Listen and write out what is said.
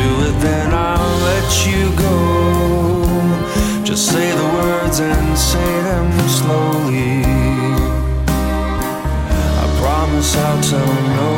do it, then I'll let you go. Just say the words and say them slowly. I promise I'll tell no